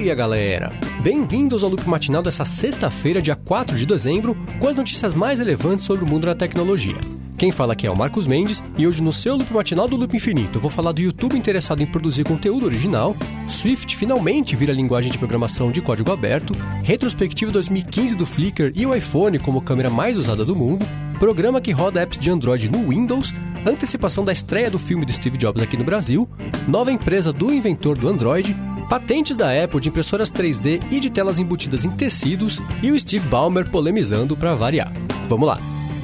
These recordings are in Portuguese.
dia, galera! Bem-vindos ao Loop Matinal dessa sexta-feira, dia 4 de dezembro, com as notícias mais relevantes sobre o mundo da tecnologia. Quem fala aqui é o Marcos Mendes, e hoje no seu Loop Matinal do Loop Infinito eu vou falar do YouTube interessado em produzir conteúdo original, Swift finalmente vira linguagem de programação de código aberto, retrospectiva 2015 do Flickr e o iPhone como câmera mais usada do mundo, programa que roda apps de Android no Windows, antecipação da estreia do filme de Steve Jobs aqui no Brasil, nova empresa do inventor do Android, patentes da Apple de impressoras 3D e de telas embutidas em tecidos e o Steve Ballmer polemizando para variar. Vamos lá!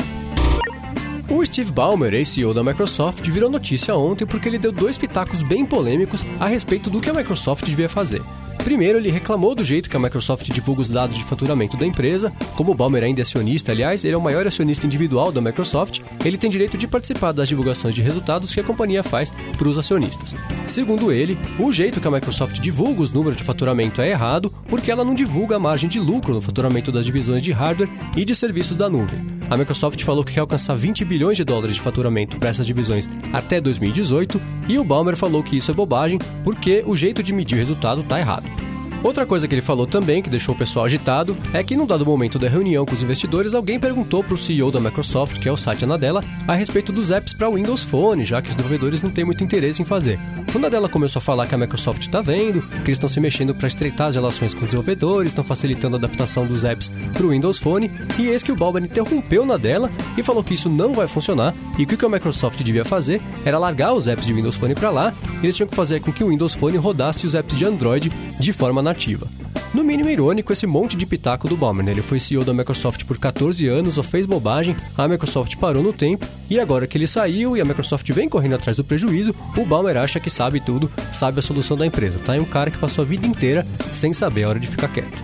O Steve Ballmer, ex-CEO da Microsoft, virou notícia ontem porque ele deu dois pitacos bem polêmicos a respeito do que a Microsoft devia fazer. Primeiro, ele reclamou do jeito que a Microsoft divulga os dados de faturamento da empresa. Como o Ballmer ainda é acionista, aliás, ele é o maior acionista individual da Microsoft, ele tem direito de participar das divulgações de resultados que a companhia faz para os acionistas. Segundo ele, o jeito que a Microsoft divulga os números de faturamento é errado porque ela não divulga a margem de lucro no faturamento das divisões de hardware e de serviços da nuvem. A Microsoft falou que quer alcançar 20 bilhões de dólares de faturamento para essas divisões até 2018 e o Ballmer falou que isso é bobagem porque o jeito de medir o resultado está errado. Outra coisa que ele falou também, que deixou o pessoal agitado, é que num dado momento da reunião com os investidores, alguém perguntou para o CEO da Microsoft, que é o Satya Nadella, a respeito dos apps para Windows Phone, já que os desenvolvedores não têm muito interesse em fazer. O Nadella começou a falar que a Microsoft está vendo, que eles estão se mexendo para estreitar as relações com os desenvolvedores, estão facilitando a adaptação dos apps para o Windows Phone, e eis que o Ballmer interrompeu o Nadella e falou que isso não vai funcionar, e que o que a Microsoft devia fazer era largar os apps de Windows Phone para lá, e eles tinham que fazer com que o Windows Phone rodasse os apps de Android de forma nativa. No mínimo irônico esse monte de pitaco do Ballmer, né? Ele foi CEO da Microsoft por 14 anos, só fez bobagem, a Microsoft parou no tempo, e agora que ele saiu e a Microsoft vem correndo atrás do prejuízo, o Ballmer acha que sabe tudo, sabe a solução da empresa, tá? É um cara que passou a vida inteira sem saber a hora de ficar quieto.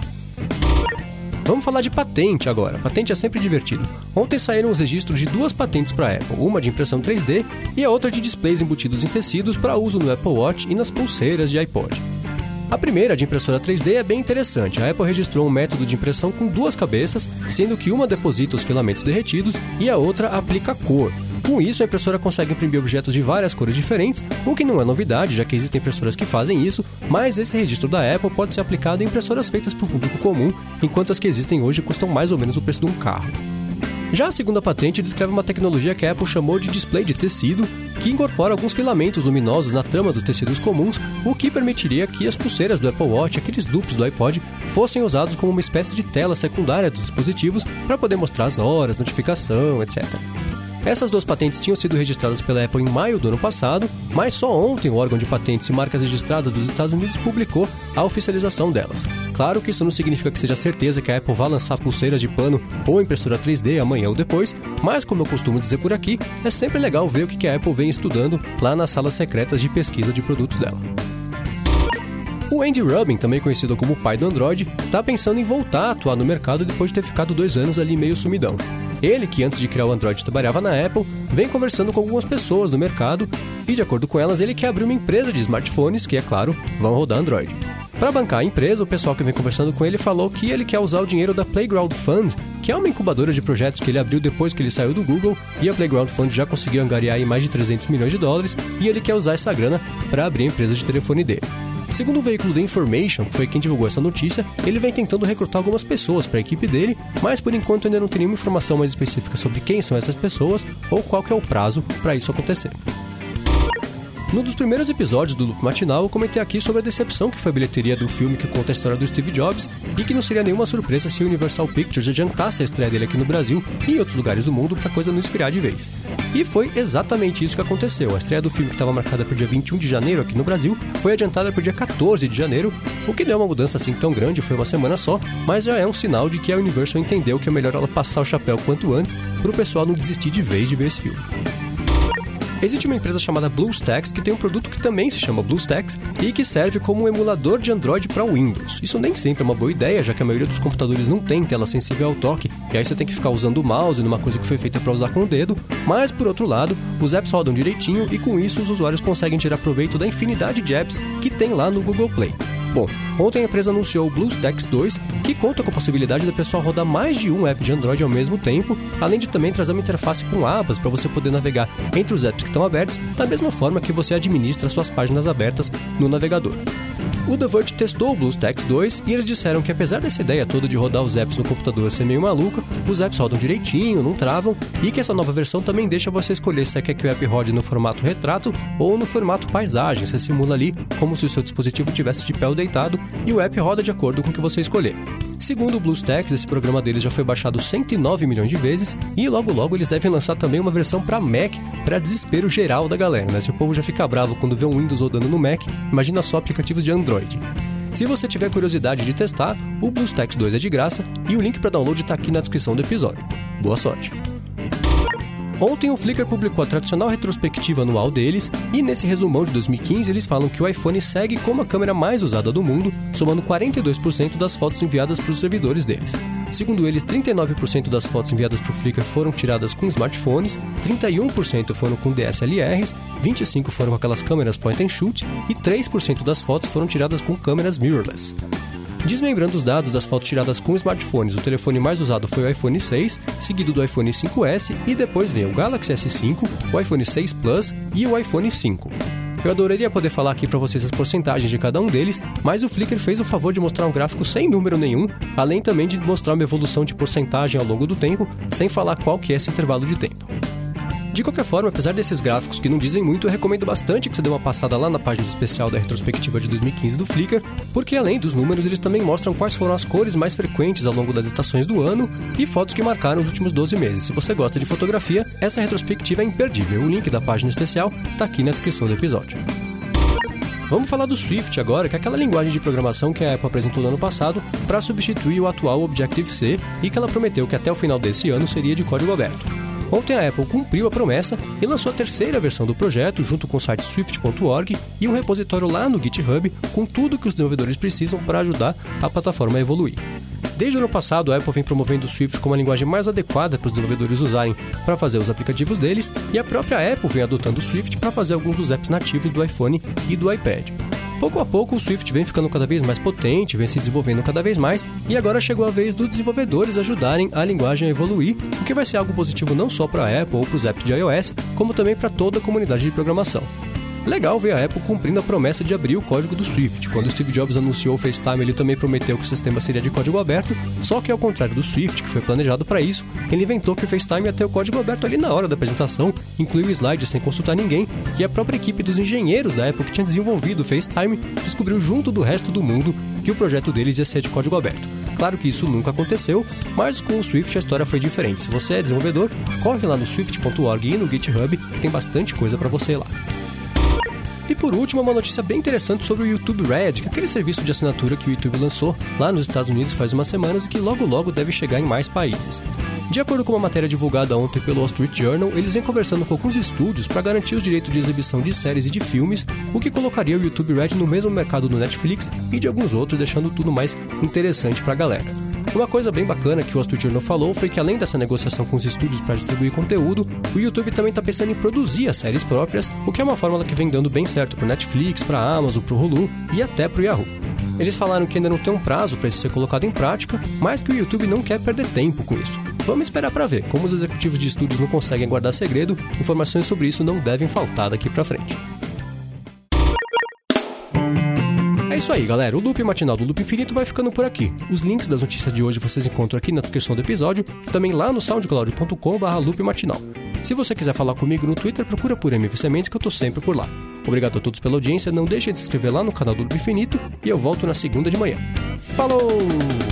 Vamos falar de patente agora. Patente é sempre divertido. Ontem saíram os registros de duas patentes para a Apple, uma de impressão 3D e a outra de displays embutidos em tecidos para uso no Apple Watch e nas pulseiras de iPod. A primeira, de impressora 3D, é bem interessante. A Apple registrou um método de impressão com duas cabeças, sendo que uma deposita os filamentos derretidos e a outra aplica cor. Com isso, a impressora consegue imprimir objetos de várias cores diferentes, o que não é novidade, já que existem impressoras que fazem isso, mas esse registro da Apple pode ser aplicado em impressoras feitas para o público comum, enquanto as que existem hoje custam mais ou menos o preço de um carro. Já a segunda patente descreve uma tecnologia que a Apple chamou de display de tecido, que incorpora alguns filamentos luminosos na trama dos tecidos comuns, o que permitiria que as pulseiras do Apple Watch, aqueles duplos do iPod, fossem usados como uma espécie de tela secundária dos dispositivos para poder mostrar as horas, notificação, etc. Essas duas patentes tinham sido registradas pela Apple em maio do ano passado, mas só ontem o órgão de patentes e marcas registradas dos Estados Unidos publicou a oficialização delas. Claro que isso não significa que seja certeza que a Apple vai lançar pulseiras de pano ou impressora 3D amanhã ou depois, mas como eu costumo dizer por aqui, é sempre legal ver o que a Apple vem estudando lá nas salas secretas de pesquisa de produtos dela. O Andy Rubin, também conhecido como o pai do Android, está pensando em voltar a atuar no mercado depois de ter ficado 2 anos ali meio sumidão. Ele, que antes de criar o Android trabalhava na Apple, vem conversando com algumas pessoas do mercado e, de acordo com elas, ele quer abrir uma empresa de smartphones que, é claro, vão rodar Android. Para bancar a empresa, o pessoal que vem conversando com ele falou que ele quer usar o dinheiro da Playground Fund, que é uma incubadora de projetos que ele abriu depois que ele saiu do Google, e a Playground Fund já conseguiu angariar aí mais de 300 milhões de dólares, e ele quer usar essa grana para abrir a empresa de telefone dele. Segundo o veículo The Information, que foi quem divulgou essa notícia, ele vem tentando recrutar algumas pessoas para a equipe dele, mas por enquanto ainda não tem nenhuma informação mais específica sobre quem são essas pessoas ou qual que é o prazo para isso acontecer. Num dos primeiros episódios do Loop Matinal, eu comentei aqui sobre a decepção que foi a bilheteria do filme que conta a história do Steve Jobs e que não seria nenhuma surpresa se a Universal Pictures adiantasse a estreia dele aqui no Brasil e em outros lugares do mundo para a coisa não esfriar de vez. E foi exatamente isso que aconteceu. A estreia do filme, que estava marcada para o dia 21 de janeiro aqui no Brasil, foi adiantada para o dia 14 de janeiro, o que não é uma mudança assim tão grande, foi uma semana só, mas já é um sinal de que a Universal entendeu que é melhor ela passar o chapéu quanto antes para o pessoal não desistir de vez de ver esse filme. Existe uma empresa chamada BlueStacks que tem um produto que também se chama BlueStacks e que serve como um emulador de Android para Windows. Isso nem sempre é uma boa ideia, já que a maioria dos computadores não tem tela sensível ao toque, e aí você tem que ficar usando o mouse numa coisa que foi feita para usar com o dedo, mas por outro lado, os apps rodam direitinho e com isso os usuários conseguem tirar proveito da infinidade de apps que tem lá no Google Play. Bom, ontem a empresa anunciou o BlueStacks 2, que conta com a possibilidade da pessoa rodar mais de um app de Android ao mesmo tempo, além de também trazer uma interface com abas para você poder navegar entre os apps que estão abertos, da mesma forma que você administra suas páginas abertas no navegador. O The Verge testou o BlueStacks 2 e eles disseram que apesar dessa ideia toda de rodar os apps no computador ser meio maluca, os apps rodam direitinho, não travam, e que essa nova versão também deixa você escolher se quer que o app rode no formato retrato ou no formato paisagem. Você simula ali como se o seu dispositivo estivesse de pé ou deitado e o app roda de acordo com o que você escolher. Segundo o BlueStacks, esse programa deles já foi baixado 109 milhões de vezes e logo eles devem lançar também uma versão para Mac, para desespero geral da galera, né? Se o povo já fica bravo quando vê um Windows rodando no Mac, imagina só aplicativos de Android. Se você tiver curiosidade de testar, o BlueStacks 2 é de graça e o link para download está aqui na descrição do episódio. Boa sorte! Ontem o Flickr publicou a tradicional retrospectiva anual deles e nesse resumão de 2015 eles falam que o iPhone segue como a câmera mais usada do mundo, somando 42% das fotos enviadas para os servidores deles. Segundo eles, 39% das fotos enviadas para o Flickr foram tiradas com smartphones, 31% foram com DSLRs, 25% foram com aquelas câmeras point and shoot e 3% das fotos foram tiradas com câmeras mirrorless. Desmembrando os dados das fotos tiradas com smartphones, o telefone mais usado foi o iPhone 6, seguido do iPhone 5S e depois vem o Galaxy S5, o iPhone 6 Plus e o iPhone 5. Eu adoraria poder falar aqui para vocês as porcentagens de cada um deles, mas o Flickr fez o favor de mostrar um gráfico sem número nenhum, além também de mostrar uma evolução de porcentagem ao longo do tempo, sem falar qual que é esse intervalo de tempo. De qualquer forma, apesar desses gráficos que não dizem muito, eu recomendo bastante que você dê uma passada lá na página especial da retrospectiva de 2015 do Flickr, porque além dos números, eles também mostram quais foram as cores mais frequentes ao longo das estações do ano e fotos que marcaram os últimos 12 meses. Se você gosta de fotografia, essa retrospectiva é imperdível. O link da página especial está aqui na descrição do episódio. Vamos falar do Swift agora, que é aquela linguagem de programação que a Apple apresentou no ano passado para substituir o atual Objective-C e que ela prometeu que até o final desse ano seria de código aberto. Ontem a Apple cumpriu a promessa e lançou a terceira versão do projeto junto com o site swift.org e um repositório lá no GitHub com tudo que os desenvolvedores precisam para ajudar a plataforma a evoluir. Desde o ano passado, a Apple vem promovendo o Swift como a linguagem mais adequada para os desenvolvedores usarem para fazer os aplicativos deles e a própria Apple vem adotando o Swift para fazer alguns dos apps nativos do iPhone e do iPad. Pouco a pouco, o Swift vem ficando cada vez mais potente, vem se desenvolvendo cada vez mais, e agora chegou a vez dos desenvolvedores ajudarem a linguagem a evoluir, o que vai ser algo positivo não só para a Apple ou para os apps de iOS, como também para toda a comunidade de programação. Legal ver a Apple cumprindo a promessa de abrir o código do Swift. Quando o Steve Jobs anunciou o FaceTime, ele também prometeu que o sistema seria de código aberto, só que ao contrário do Swift, que foi planejado para isso, ele inventou que o FaceTime ia ter o código aberto ali na hora da apresentação, incluiu slides sem consultar ninguém, e a própria equipe dos engenheiros da Apple que tinha desenvolvido o FaceTime descobriu junto do resto do mundo que o projeto deles ia ser de código aberto. Claro que isso nunca aconteceu, mas com o Swift a história foi diferente. Se você é desenvolvedor, corre lá no swift.org e no GitHub, que tem bastante coisa para você lá. E por último, uma notícia bem interessante sobre o YouTube Red, que é aquele serviço de assinatura que o YouTube lançou lá nos Estados Unidos faz umas semanas e que logo deve chegar em mais países. De acordo com uma matéria divulgada ontem pelo Wall Street Journal, eles vêm conversando com alguns estúdios para garantir os direitos de exibição de séries e de filmes, o que colocaria o YouTube Red no mesmo mercado do Netflix e de alguns outros, deixando tudo mais interessante para a galera. Uma coisa bem bacana que o Wall Street Journal falou foi que além dessa negociação com os estúdios para distribuir conteúdo, o YouTube também está pensando em produzir as séries próprias, o que é uma fórmula que vem dando bem certo para Netflix, para Amazon, para o Hulu e até para o Yahoo. Eles falaram que ainda não tem um prazo para isso ser colocado em prática, mas que o YouTube não quer perder tempo com isso. Vamos esperar para ver. Como os executivos de estúdios não conseguem guardar segredo, informações sobre isso não devem faltar daqui para frente. É isso aí, galera. O Loop Matinal do Loop Infinito vai ficando por aqui. Os links das notícias de hoje vocês encontram aqui na descrição do episódio e também lá no soundcloud.com/loopmatinal. Se você quiser falar comigo no Twitter, procura por MV Sementes que eu tô sempre por lá. Obrigado a todos pela audiência, não deixem de se inscrever lá no canal do Loop Infinito e eu volto na segunda de manhã. Falou!